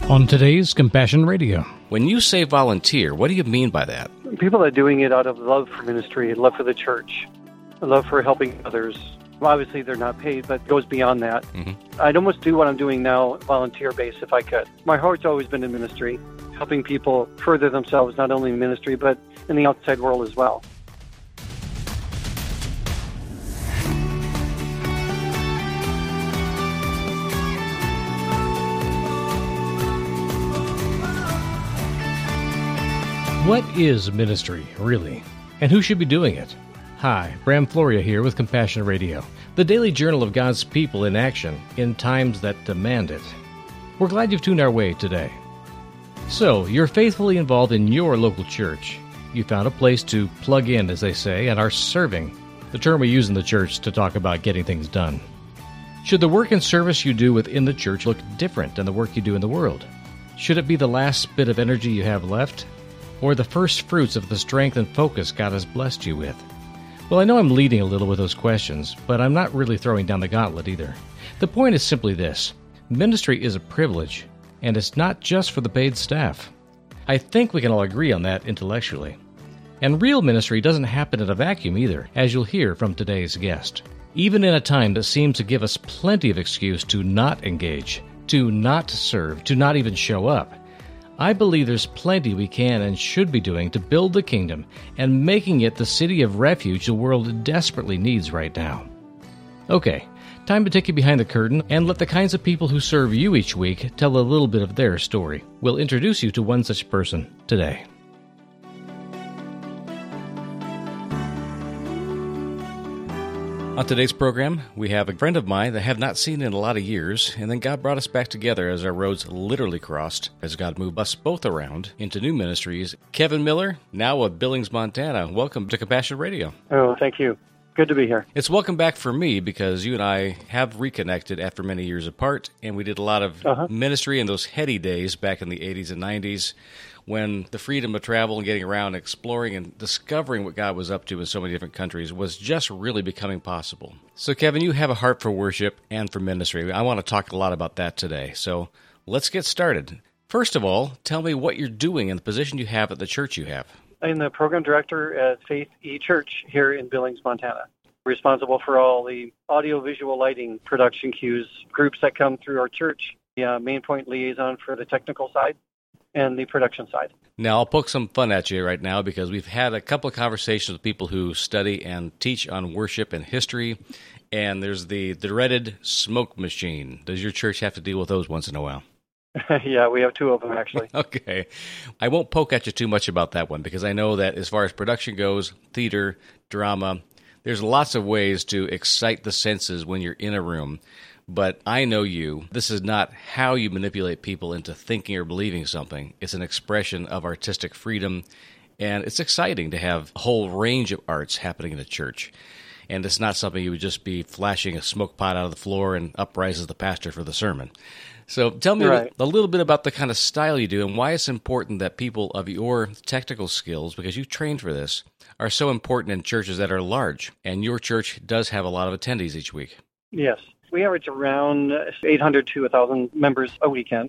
On today's Compassion Radio. When you say volunteer, what do you mean by that? People are doing it out of love for ministry and love for the church, love for helping others. Well, obviously, they're not paid, but it goes beyond that. Mm-hmm. I'd almost do what I'm doing now, volunteer-based, if I could. My heart's always been in ministry, helping people further themselves, not only in ministry, but in the outside world as well. What is ministry, really? And who should be doing it? Hi, Bram Floria here with Compassion Radio, the daily journal of God's people in action in times that demand it. We're glad you've tuned our way today. So, you're faithfully involved in your local church. You found a place to plug in, as they say, and are serving, the term we use in the church to talk about getting things done. Should the work and service you do within the church look different than the work you do in the world? Should it be the last bit of energy you have left? Or the first fruits of the strength and focus God has blessed you with? Well, I know I'm leading a little with those questions, but I'm not really throwing down the gauntlet either. The point is simply this. Ministry is a privilege, and it's not just for the paid staff. I think we can all agree on that intellectually. And real ministry doesn't happen in a vacuum either, as you'll hear from today's guest. Even in a time that seems to give us plenty of excuse to not engage, to not serve, to not even show up, I believe there's plenty we can and should be doing to build the kingdom and making it the city of refuge the world desperately needs right now. Okay, time to take you behind the curtain and let the kinds of people who serve you each week tell a little bit of their story. We'll introduce you to one such person today. On today's program, we have a friend of mine that I have not seen in a lot of years, and then God brought us back together as our roads literally crossed, as God moved us both around into new ministries. Kevin Miller, now of Billings, Montana. Welcome to Compassion Radio. Oh, thank you. Good to be here. It's welcome back for me because you and I have reconnected after many years apart, and we did a lot of ministry in those heady days back in the 80s and 90s. When the freedom of travel and getting around, exploring and discovering what God was up to in so many different countries was just really becoming possible. So, Kevin, you have a heart for worship and for ministry. I want to talk a lot about that today. So let's get started. First of all, tell me what you're doing in the position you have at the church you have. I'm the program director at Faith E-Church here in Billings, Montana. Responsible for all the audio-visual lighting production cues, groups that come through our church, the main point liaison for the technical side, and the production side. Now, I'll poke some fun at you right now because we've had a couple of conversations with people who study and teach on worship and history, and there's the dreaded smoke machine. Does your church have to deal with those once in a while? Yeah, we have two of them, actually. Okay. I won't poke at you too much about that one because I know that as far as production goes, theater, drama, there's lots of ways to excite the senses when you're in a room. But I know you. This is not how you manipulate people into thinking or believing something. It's an expression of artistic freedom, and it's exciting to have a whole range of arts happening in a church. And it's not something you would just be flashing a smoke pot out of the floor and up rises the pastor for the sermon. So tell me a little bit about the kind of style you do and why it's important that people of your technical skills, because you trained for this, are so important in churches that are large. And your church does have a lot of attendees each week. Yes. We average around 800 to 1,000 members a weekend.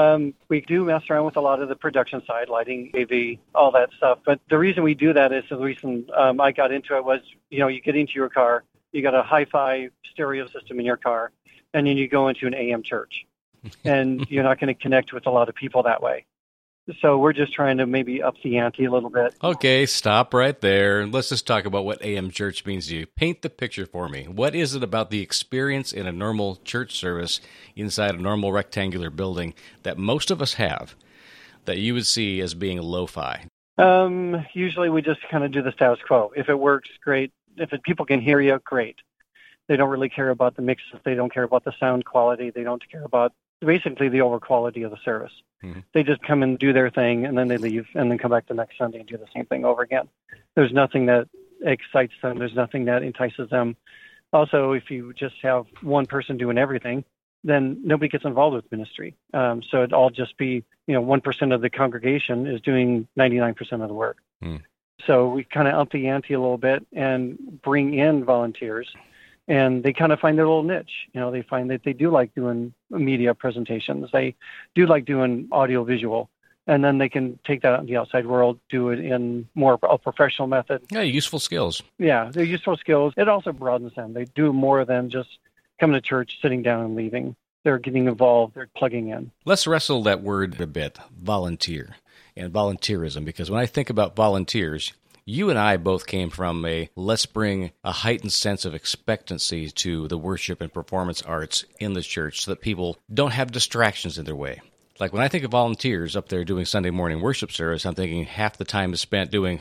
We do mess around with a lot of the production side, lighting, AV, all that stuff. But the reason we do that is the reason I got into it was, you get into your car, you got a hi-fi stereo system in your car, and then you go into an AM church. And you're not going to connect with a lot of people that way. So we're just trying to maybe up the ante a little bit. Okay, stop right there. Let's just talk about what AM church means to you. Paint the picture for me. What is it about the experience in a normal church service inside a normal rectangular building that most of us have that you would see as being lo-fi? Usually we just kind of do the status quo. If it works, great. If people can hear you, great. They don't really care about the mixes. They don't care about the sound quality. They don't care about basically the overall quality of the service. Mm-hmm. They just come and do their thing, and then they leave, and then come back the next Sunday and do the same thing over again. There's nothing that excites them. There's nothing that entices them. Also, if you just have one person doing everything, then nobody gets involved with ministry. So it'd all just be, 1% of the congregation is doing 99% of the work. Mm. So we kind of up the ante a little bit and bring in volunteers And they kind of find their little niche. They find that they do like doing media presentations. They do like doing audio visual. And then they can take that out in the outside world, do it in more a professional method. Yeah, useful skills. Yeah, they're useful skills. It also broadens them. They do more than just coming to church, sitting down, and leaving. They're getting involved. They're plugging in. Let's wrestle that word a bit, volunteer and volunteerism, because when I think about volunteers, you and I both came from let's bring a heightened sense of expectancy to the worship and performance arts in the church so that people don't have distractions in their way. Like when I think of volunteers up there doing Sunday morning worship service, I'm thinking half the time is spent doing,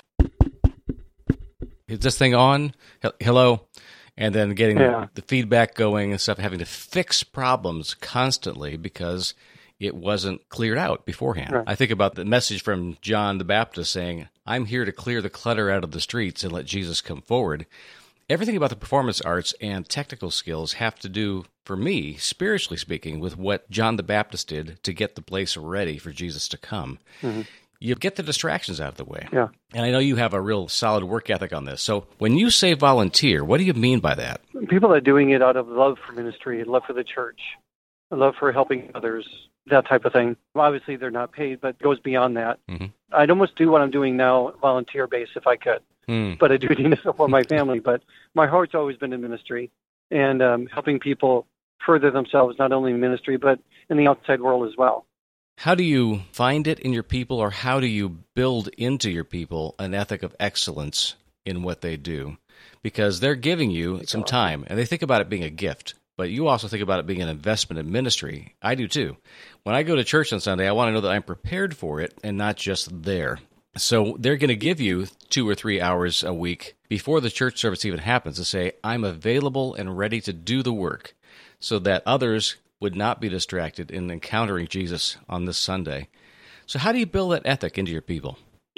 is this thing on? Hello? And then getting the feedback going and stuff, having to fix problems constantly because it wasn't cleared out beforehand. Right. I think about the message from John the Baptist saying, I'm here to clear the clutter out of the streets and let Jesus come forward. Everything about the performance arts and technical skills have to do, for me, spiritually speaking, with what John the Baptist did to get the place ready for Jesus to come. Mm-hmm. You get the distractions out of the way. Yeah. And I know you have a real solid work ethic on this. So when you say volunteer, what do you mean by that? People are doing it out of love for ministry, love for the church, love for helping others, that type of thing. Obviously, they're not paid, but it goes beyond that. Mm-hmm. I'd almost do what I'm doing now, volunteer-based, if I could. But I do need to support my family. But my heart's always been in ministry and helping people further themselves, not only in ministry, but in the outside world as well. How do you find it in your people, or how do you build into your people an ethic of excellence in what they do? Because they're giving you some time, and they think about it being a gift, but you also think about it being an investment in ministry. I do too. When I go to church on Sunday, I want to know that I'm prepared for it and not just there. So they're going to give you 2 or 3 hours a week before the church service even happens to say, I'm available and ready to do the work, so that others would not be distracted in encountering Jesus on this Sunday. So how do you build that ethic into your people?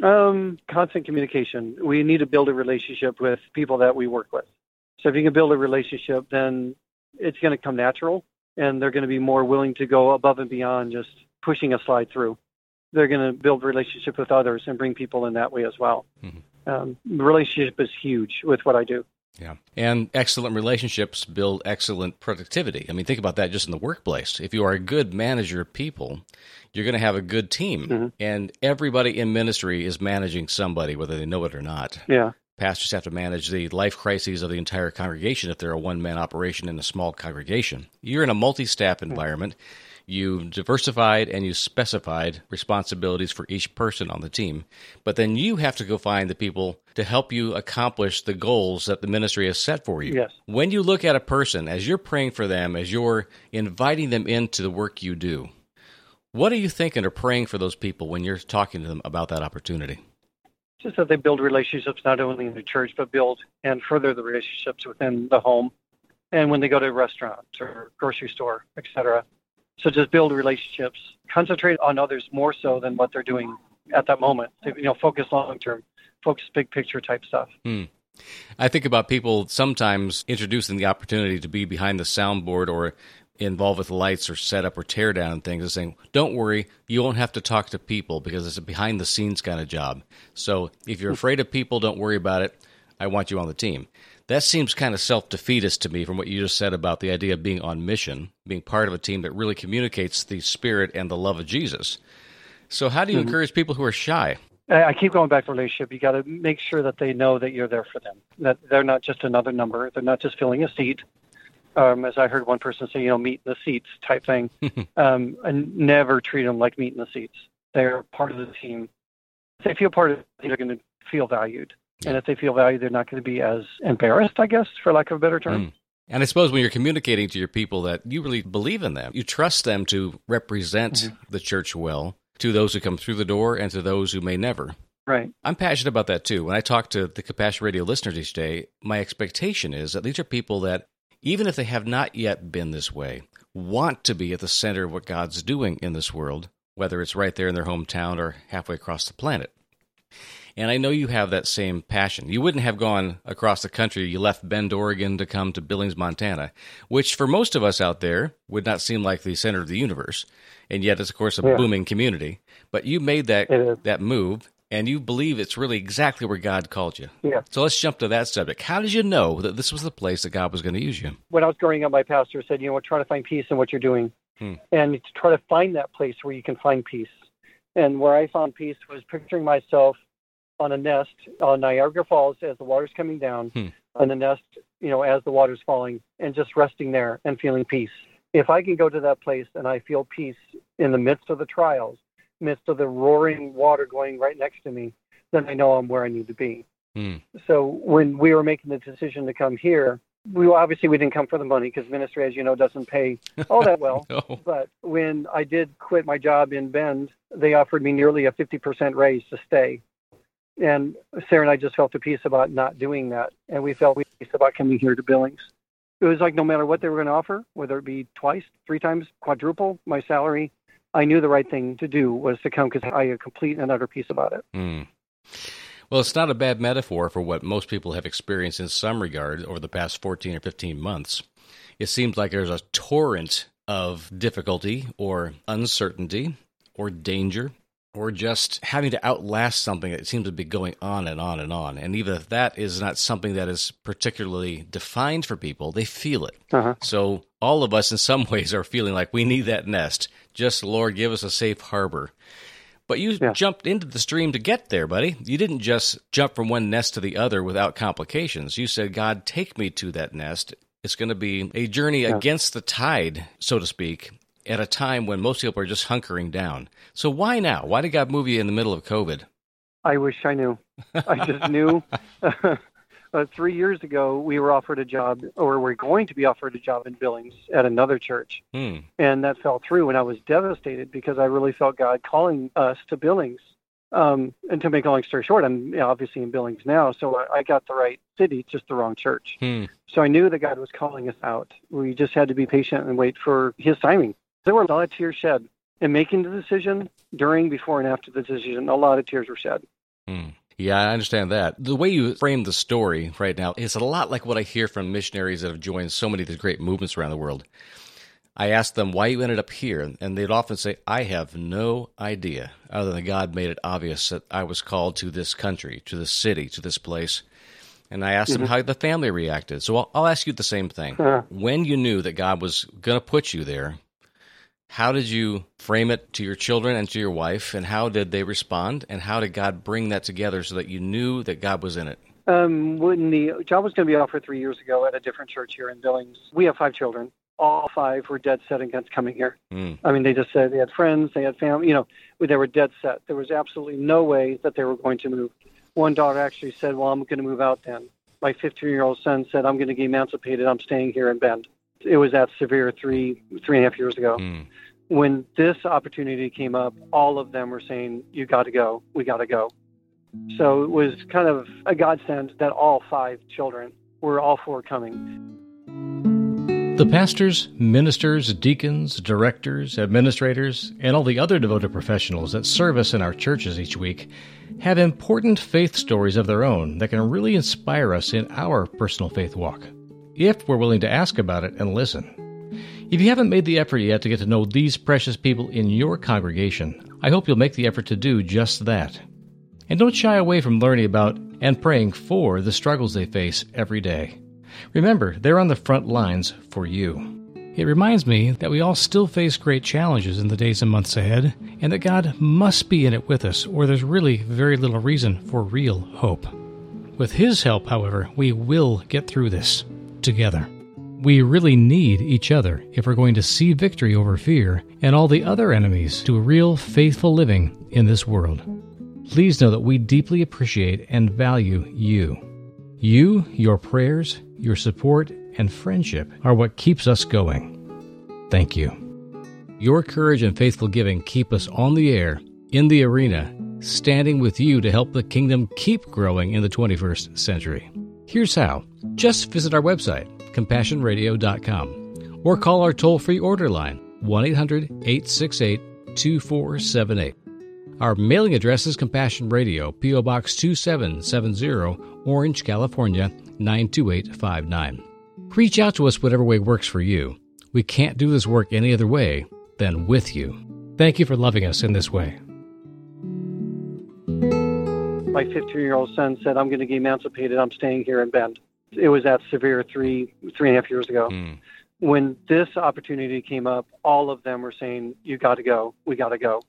Constant communication. We need to build a relationship with people that we work with. So if you can build a relationship, then it's going to come natural, and they're going to be more willing to go above and beyond just pushing a slide through. They're going to build relationship with others and bring people in that way as well. Mm-hmm. Relationship is huge with what I do. Yeah. And excellent relationships build excellent productivity. I mean, think about that just in the workplace. If you are a good manager of people, you're going to have a good team. Mm-hmm. And everybody in ministry is managing somebody, whether they know it or not. Yeah. Pastors have to manage the life crises of the entire congregation if they're a one-man operation in a small congregation. You're in a multi-staff environment. You diversified and you specified responsibilities for each person on the team. But then you have to go find the people to help you accomplish the goals that the ministry has set for you. Yes. When you look at a person, as you're praying for them, as you're inviting them into the work you do, what are you thinking or praying for those people when you're talking to them about that opportunity? Just that they build relationships not only in the church, but build and further the relationships within the home and when they go to a restaurant or grocery store, etc. So just build relationships, concentrate on others more so than what they're doing at that moment. Focus long-term, focus big picture type stuff. I think about people sometimes introducing the opportunity to be behind the soundboard or involved with lights or setup or tear down things and saying, don't worry, you won't have to talk to people because it's a behind-the-scenes kind of job. So if you're afraid of people, don't worry about it. I want you on the team. That seems kind of self-defeatist to me from what you just said about the idea of being on mission, being part of a team that really communicates the spirit and the love of Jesus. So how do you encourage people who are shy? I keep going back to relationship. You got to make sure that they know that you're there for them, that they're not just another number. They're not just filling a seat. As I heard one person say, meet in the seats type thing. And never treat them like meat in the seats. They're part of the team. If they feel part of the team, they're going to feel valued. And if they feel valued, they're not going to be as embarrassed, I guess, for lack of a better term. And I suppose when you're communicating to your people that you really believe in them, you trust them to represent the church well to those who come through the door and to those who may never. Right. I'm passionate about that, too. When I talk to the Compassion Radio listeners each day, my expectation is that these are people that, even if they have not yet been this way, want to be at the center of what God's doing in this world, whether it's right there in their hometown or halfway across the planet. And I know you have that same passion. You wouldn't have gone across the country. You left Bend, Oregon to come to Billings, Montana, which for most of us out there would not seem like the center of the universe. And yet it's, of course, a booming community. But you made that move, and you believe it's really exactly where God called you. Yeah. So let's jump to that subject. How did you know that this was the place that God was going to use you? When I was growing up, my pastor said, try to find peace in what you're doing. And to try to find that place where you can find peace. And where I found peace was picturing myself on a nest on Niagara Falls as the water's coming down, on the nest, as the water's falling, and just resting there and feeling peace. If I can go to that place and I feel peace in the midst of the trials, midst of the roaring water going right next to me, then I know I'm where I need to be. So when we were making the decision to come here, we didn't come for the money because ministry, as you know, doesn't pay all that well. No. But when I did quit my job in Bend, they offered me nearly a 50% raise to stay. And Sarah and I just felt a peace about not doing that. And we felt peace about coming here to Billings. It was like no matter what they were going to offer, whether it be twice, 3 times, quadruple my salary, I knew the right thing to do was to come because I had complete and utter peace about it. Well, it's not a bad metaphor for what most people have experienced in some regard over the past 14 or 15 months. It seems like there's a torrent of difficulty or uncertainty or danger or just having to outlast something that seems to be going on and on and on. And even if that is not something that is particularly defined for people, they feel it. So all of us in some ways are feeling like we need that nest. Just, Lord, give us a safe harbor. But you jumped into the stream to get there, buddy. You didn't just jump from one nest to the other without complications. You said, God, take me to that nest. It's going to be a journey against the tide, so to speak, at a time when most people are just hunkering down. So why now? Why did God move you in the middle of COVID? I wish I knew. I just knew. 3 years ago, we were offered a job, or we're going to be offered a job in Billings at another church. And that fell through, and I was devastated because I really felt God calling us to Billings. And to make a long story short, I'm obviously in Billings now, so I got the right city, just the wrong church. So I knew that God was calling us out. We just had to be patient and wait for His timing. There were a lot of tears shed. In making the decision, during, before, and after the decision, a lot of tears were shed. Yeah, I understand that. The way you frame the story right now is a lot like what I hear from missionaries that have joined so many of these great movements around the world. I ask them why you ended up here, and they'd often say, I have no idea, other than God made it obvious that I was called to this country, to this city, to this place. And I asked them how the family reacted. So I'll ask you the same thing. When you knew that God was going to put you there, how did you frame it to your children and to your wife, and how did they respond, and how did God bring that together so that you knew that God was in it? When the job was going to be offered 3 years ago at a different church here in Billings, we have 5 children. All 5 were dead set against coming here. I mean, they just said they had friends, they had family, they were dead set. There was absolutely no way that they were going to move. One daughter actually said, well, I'm going to move out then. My 15-year-old son said, I'm going to get emancipated. I'm staying here in Bend. It was that severe 3.5 years ago. When this opportunity came up, all of them were saying, you got to go. We got to go. So it was kind of a godsend that all 5 children were all for coming. The pastors, ministers, deacons, directors, administrators, and all the other devoted professionals that serve us in our churches each week have important faith stories of their own that can really inspire us in our personal faith walk, if we're willing to ask about it and listen. If you haven't made the effort yet to get to know these precious people in your congregation, I hope you'll make the effort to do just that. And don't shy away from learning about and praying for the struggles they face every day. Remember, they're on the front lines for you. It reminds me that we all still face great challenges in the days and months ahead, and that God must be in it with us, or there's really very little reason for real hope. With His help, however, we will get through this together. We really need each other if we're going to see victory over fear and all the other enemies to a real faithful living in this world. Please know that we deeply appreciate and value you. You, your prayers, your support, and friendship are what keeps us going. Thank you. Your courage and faithful giving keep us on the air, in the arena, standing with you to help the kingdom keep growing in the 21st century. Here's how. Just visit our website, CompassionRadio.com, or call our toll-free order line, 1-800-868-2478. Our mailing address is Compassion Radio, P.O. Box 2770, Orange, California, 92859. Reach out to us whatever way works for you. We can't do this work any other way than with you. Thank you for loving us in this way. my 15-year-old son said, I'm going to get emancipated. I'm staying here in Bend. It was that severe 3.5 years ago. When this opportunity came up, all of them were saying, you got to go. We got to go.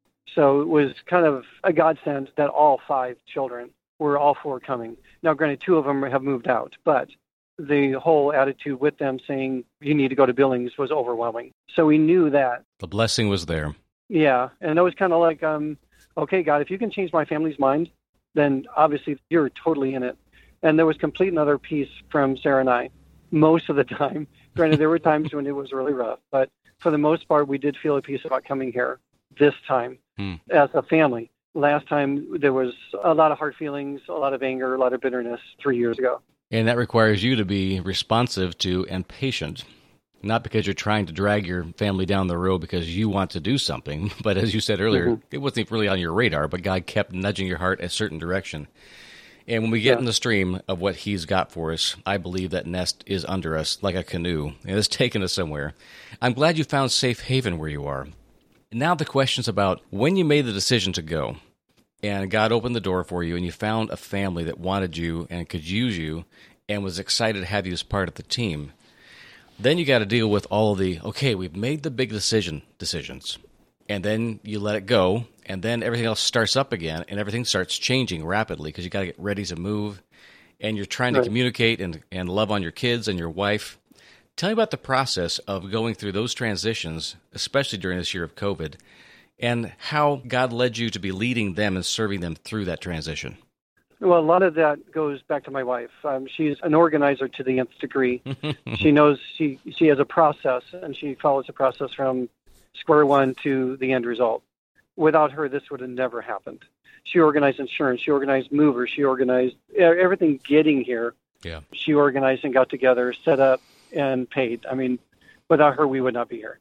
So it was kind of a godsend that all 5 children were all forthcoming. Now, granted, 2 of them have moved out, but the whole attitude with them saying, you need to go to Billings was overwhelming. So we knew that. The blessing was there. Yeah. And it was kind of like, okay, God, if you can change my family's mind, then obviously you're totally in it. And there was complete and utter peace from Sarah and I most of the time. Granted, there were times when it was really rough, but for the most part, we did feel at peace about coming here this time as a family. Last time, there was a lot of hard feelings, a lot of anger, a lot of bitterness 3 years ago. And that requires you to be responsive to and patient, not because you're trying to drag your family down the road because you want to do something, but as you said earlier, it wasn't really on your radar, but God kept nudging your heart a certain direction. And when we get in the stream of what He's got for us, I believe that nest is under us like a canoe, and it's taken us somewhere. I'm glad you found safe haven where you are. Now the question's about when you made the decision to go, and God opened the door for you, and you found a family that wanted you and could use you and was excited to have you as part of the team. Then you got to deal with all of the, okay, we've made the big decisions, and then you let it go, and then everything else starts up again, and everything starts changing rapidly because you got to get ready to move, and you're trying to communicate and love on your kids and your wife. Tell me about the process of going through those transitions, especially during this year of COVID, and how God led you to be leading them and serving them through that transition. Well, a lot of that goes back to my wife. She's an organizer to the nth degree. She knows she has a process, and she follows the process from square one to the end result. Without her, this would have never happened. She organized insurance. She organized movers. She organized everything getting here. Yeah. She organized and got together, set up, and paid. I mean, without her, we would not be here.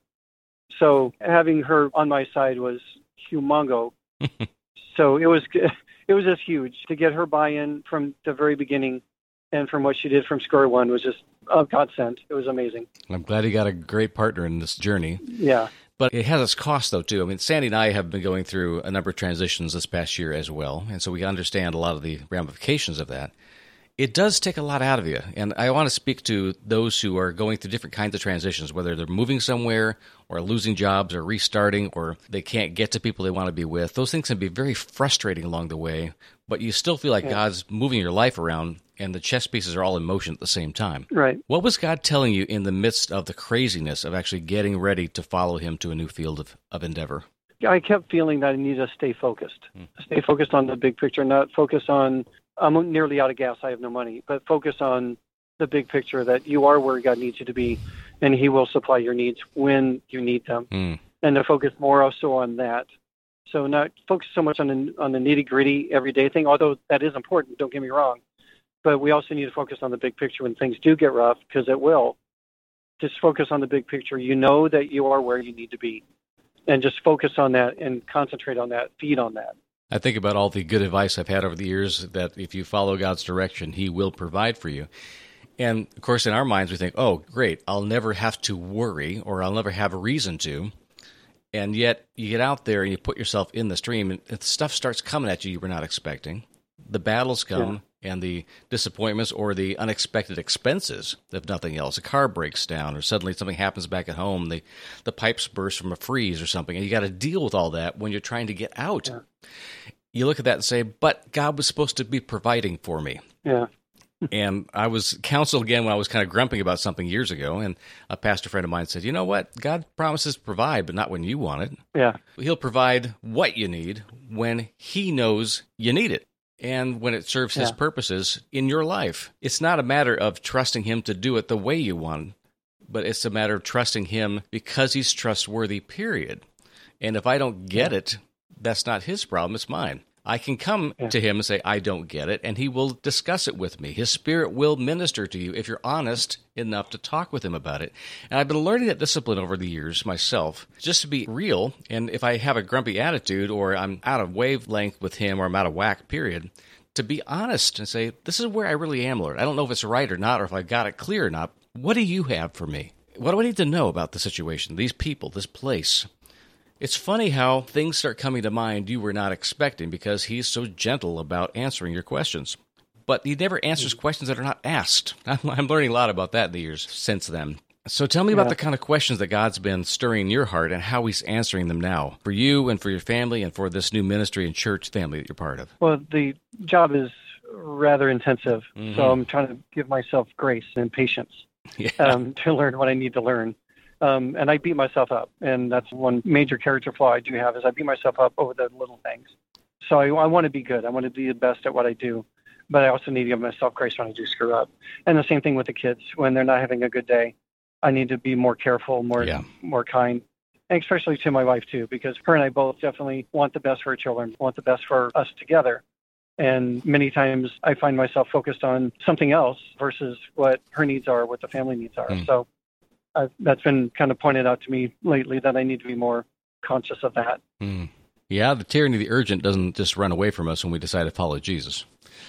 So having her on my side was humongo. So it was just huge to get her buy-in from the very beginning, and from what she did from square one was just a godsend. It was amazing. I'm glad you got a great partner in this journey. Yeah. But it has its cost, though, too. I mean, Sandy and I have been going through a number of transitions this past year as well, and so we understand a lot of the ramifications of that. It does take a lot out of you, and I want to speak to those who are going through different kinds of transitions, whether they're moving somewhere or losing jobs or restarting or they can't get to people they want to be with. Those things can be very frustrating along the way, but you still feel like God's moving your life around and the chess pieces are all in motion at the same time. Right. What was God telling you in the midst of the craziness of actually getting ready to follow Him to a new field of endeavor? I kept feeling that I needed to stay focused. Stay focused on the big picture, not focus on, I'm nearly out of gas, I have no money, but focus on the big picture that you are where God needs you to be, and He will supply your needs when you need them. And to focus more also on that. So not focus so much on the nitty-gritty everyday thing, although that is important, don't get me wrong. But we also need to focus on the big picture when things do get rough, because it will. Just focus on the big picture. You know that you are where you need to be. And just focus on that and concentrate on that, feed on that. I think about all the good advice I've had over the years that if you follow God's direction, He will provide for you. And, of course, in our minds, we think, oh, great, I'll never have to worry or I'll never have a reason to. And yet you get out there and you put yourself in the stream and stuff starts coming at you were not expecting. The battles come and the disappointments or the unexpected expenses, if nothing else. A car breaks down or suddenly something happens back at home. The pipes burst from a freeze or something. And you got to deal with all that when you're trying to get out. Yeah. You look at that and say, but God was supposed to be providing for me. Yeah. And I was counseled again when I was kind of grumping about something years ago, and a pastor friend of mine said, you know what? God promises to provide, but not when you want it. Yeah. He'll provide what you need when He knows you need it and when it serves His purposes in your life. It's not a matter of trusting Him to do it the way you want, but it's a matter of trusting Him because He's trustworthy, period. And if I don't get it, that's not His problem, it's mine. I can come to Him and say, I don't get it, and He will discuss it with me. His Spirit will minister to you if you're honest enough to talk with Him about it. And I've been learning that discipline over the years myself, just to be real. And if I have a grumpy attitude or I'm out of wavelength with Him or I'm out of whack, period, to be honest and say, this is where I really am, Lord. I don't know if it's right or not or if I got it clear or not. What do you have for me? What do I need to know about the situation, these people, this place? It's funny how things start coming to mind you were not expecting because he's so gentle about answering your questions. But he never answers questions that are not asked. I'm learning a lot about that in the years since then. So tell me about the kind of questions that God's been stirring in your heart and how he's answering them now for you and for your family and for this new ministry and church family that you're part of. Well, the job is rather intensive, so I'm trying to give myself grace and patience to learn what I need to learn. And I beat myself up, and that's one major character flaw I do have is I beat myself up over the little things. So I want to be good. I want to be the best at what I do, but I also need to give myself grace when I do screw up. And the same thing with the kids. When they're not having a good day, I need to be more careful, more kind, and especially to my wife, too, because her and I both definitely want the best for our children, want the best for us together. And many times I find myself focused on something else versus what her needs are, what the family needs are. So that's been kind of pointed out to me lately that I need to be more conscious of that. Yeah, the tyranny of the urgent doesn't just run away from us when we decide to follow Jesus.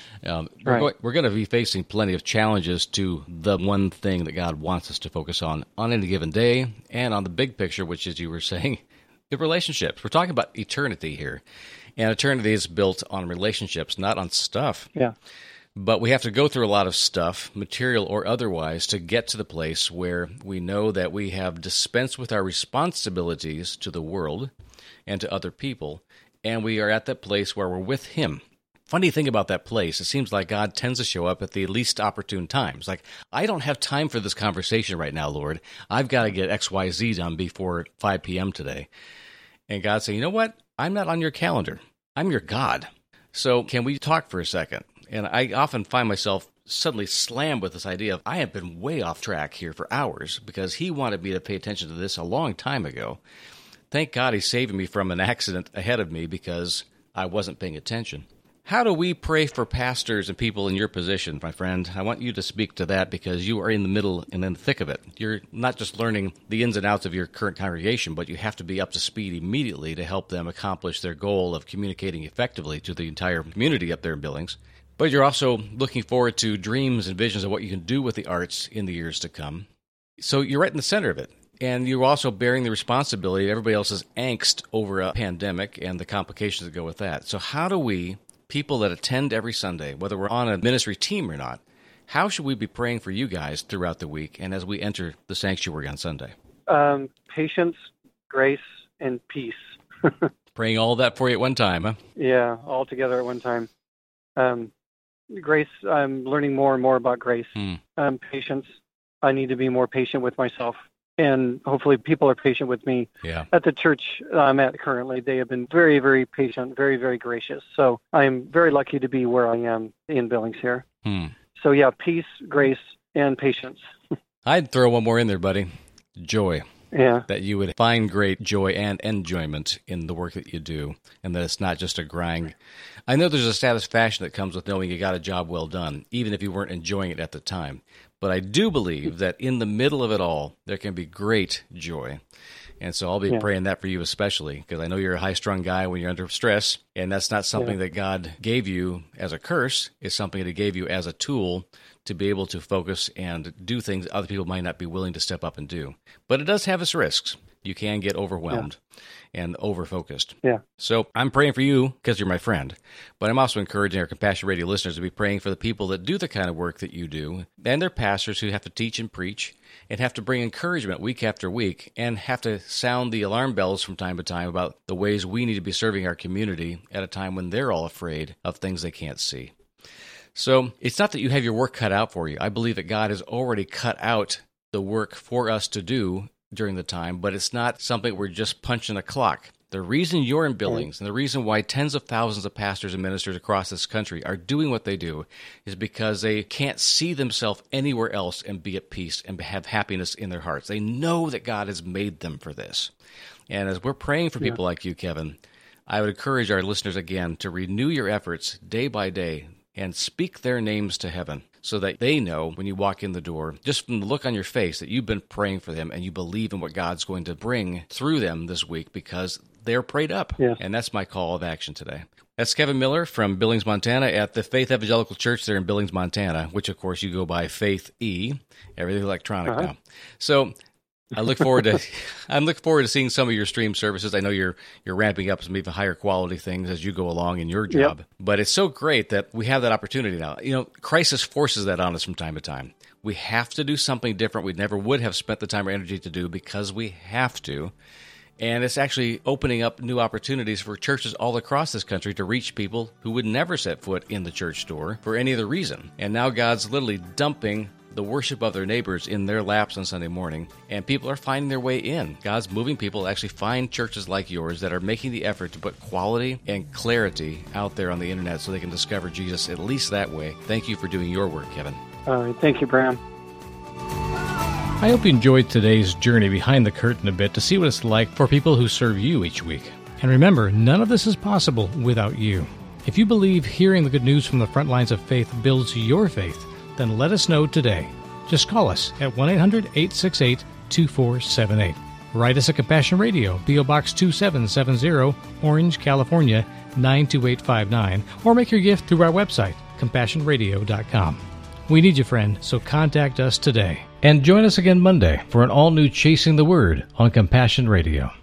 We're going to be facing plenty of challenges to the one thing that God wants us to focus on any given day and on the big picture, which, as you were saying, the relationships. We're talking about eternity here, and eternity is built on relationships, not on stuff. Yeah. But we have to go through a lot of stuff, material or otherwise, to get to the place where we know that we have dispensed with our responsibilities to the world and to other people, and we are at that place where we're with Him. Funny thing about that place, it seems like God tends to show up at the least opportune times. Like, I don't have time for this conversation right now, Lord. I've got to get XYZ done before 5 p.m. today. And God saying, you know what? I'm not on your calendar. I'm your God. So can we talk for a second? And I often find myself suddenly slammed with this idea of I have been way off track here for hours because He wanted me to pay attention to this a long time ago. Thank God He's saving me from an accident ahead of me because I wasn't paying attention. How do we pray for pastors and people in your position, my friend? I want you to speak to that because you are in the middle and in the thick of it. You're not just learning the ins and outs of your current congregation, but you have to be up to speed immediately to help them accomplish their goal of communicating effectively to the entire community up there in Billings. But you're also looking forward to dreams and visions of what you can do with the arts in the years to come. So you're right in the center of it. And you're also bearing the responsibility of everybody else's angst over a pandemic and the complications that go with that. So how do we, people that attend every Sunday, whether we're on a ministry team or not, how should we be praying for you guys throughout the week and as we enter the sanctuary on Sunday? Patience, grace, and peace. Praying all that for you at one time, huh? Yeah, all together at one time. Grace, I'm learning more and more about grace. Patience, I need to be more patient with myself. And hopefully people are patient with me. Yeah. At the church I'm at currently, they have been very, very patient, very, very gracious. So I'm very lucky to be where I am in Billings here. So yeah, peace, grace, and patience. I'd throw one more in there, buddy. Joy. Yeah. That you would find great joy and enjoyment in the work that you do, and that it's not just a grind. I know there's a satisfaction that comes with knowing you got a job well done, even if you weren't enjoying it at the time. But I do believe that in the middle of it all, there can be great joy. And so I'll be praying that for you especially, because I know you're a high-strung guy when you're under stress, and that's not something that God gave you as a curse. It's something that He gave you as a tool to be able to focus and do things other people might not be willing to step up and do. But it does have its risks. You can get overwhelmed and over-focused. Yeah. So I'm praying for you because you're my friend, but I'm also encouraging our Compassion Radio listeners to be praying for the people that do the kind of work that you do, and their pastors who have to teach and preach and have to bring encouragement week after week and have to sound the alarm bells from time to time about the ways we need to be serving our community at a time when they're all afraid of things they can't see. So it's not that you have your work cut out for you. I believe that God has already cut out the work for us to do during the time, but it's not something we're just punching a clock. The reason you're in Billings and the reason why tens of thousands of pastors and ministers across this country are doing what they do is because they can't see themselves anywhere else and be at peace and have happiness in their hearts. They know that God has made them for this. And as we're praying for people like you, Kevin, I would encourage our listeners again to renew your efforts day by day and speak their names to heaven so that they know when you walk in the door, just from the look on your face, that you've been praying for them and you believe in what God's going to bring through them this week because they're prayed up. Yeah. And that's my call of action today. That's Kevin Miller from Billings, Montana at the Faith Evangelical Church there in Billings, Montana, which, of course, you go by Faith E. Everything's electronic now. So I look forward to seeing some of your stream services. I know you're ramping up some even higher quality things as you go along in your job. Yep. But it's so great that we have that opportunity now. Crisis forces that on us from time to time. We have to do something different we never would have spent the time or energy to do because we have to. And it's actually opening up new opportunities for churches all across this country to reach people who would never set foot in the church door for any other reason. And now God's literally dumping the worship of their neighbors in their laps on Sunday morning, and people are finding their way in. God's moving people to actually find churches like yours that are making the effort to put quality and clarity out there on the internet so they can discover Jesus at least that way. Thank you for doing your work, Kevin. All right. Thank you, Bram. I hope you enjoyed today's journey behind the curtain a bit to see what it's like for people who serve you each week. And remember, none of this is possible without you. If you believe hearing the good news from the front lines of faith builds your faith, then let us know today. Just call us at 1-800-868-2478. Write us at Compassion Radio, P.O. Box 2770, Orange, California, 92859, or make your gift through our website, CompassionRadio.com. We need you, friend, so contact us today. And join us again Monday for an all-new Chasing the Word on Compassion Radio.